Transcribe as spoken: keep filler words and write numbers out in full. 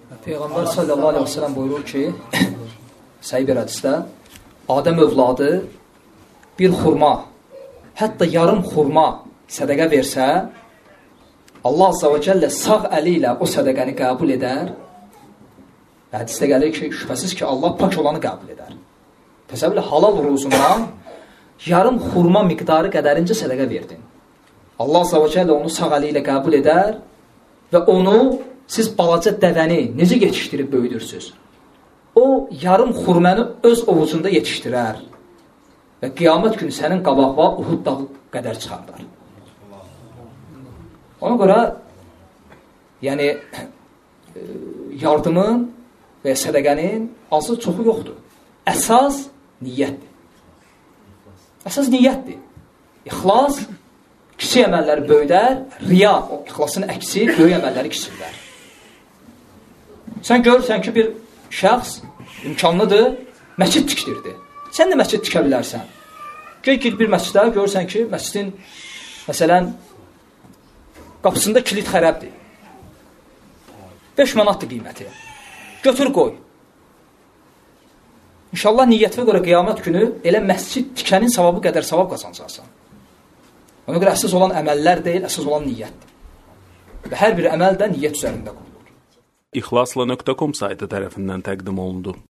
Peyğəmbər sallallahu aleyhi və səlləm buyurur ki, səhih bir hədisdə, Adəm övladı bir xurma, hətta yarım xurma sədəqə versə, Allah azza və cəllə sağ əli ilə o sədəqəni qəbul edər. Hədisdə gəlir ki, şübhəsiz ki, Allah pak olanı qəbul edər. Təsəvvürlə, halal ruzundan yarım xurma miqdarı qədərincə sədəqə verdin. Allah azza və cəllə onu sağ əli ilə qəbul edər və onu siz balaca dəvəni necə yetişdirib böyüdürsünüz? O, yarım xurməni öz ovucunda yetişdirər və qiyamət günü sənin qabaqva Uhud dağı qədər çıxardar. Ona görə, yəni, yardımın və sədəqənin azı çoxu yoxdur. Əsas niyyətdir. Əsas niyyətdir. İxlas kiçik əməlləri böyüdər, riya, o ixlasın əksi, böyük əməlləri kiçirlər. Sən görürsən ki, bir şəxs imkanlıdır, məscid tikdirdi. Sən də məscid tikə bilərsən. Gəl gir bir məscidə, görürsən ki, məscidin, məsələn, qapısında kilit xərəbdir. beş manatdır qiyməti. Götür qoy. İnşallah niyyətinə görə qiyamət günü elə məscid tikənin savabı qədər savab qazanacaqsan. Ona görə əsas olan əməllər deyil, əsas olan niyyətdir. Və hər bir əməl də niyyət üzərində qurulur. İxlasla nöqtə com saytı tərəfindən təqdim olundu.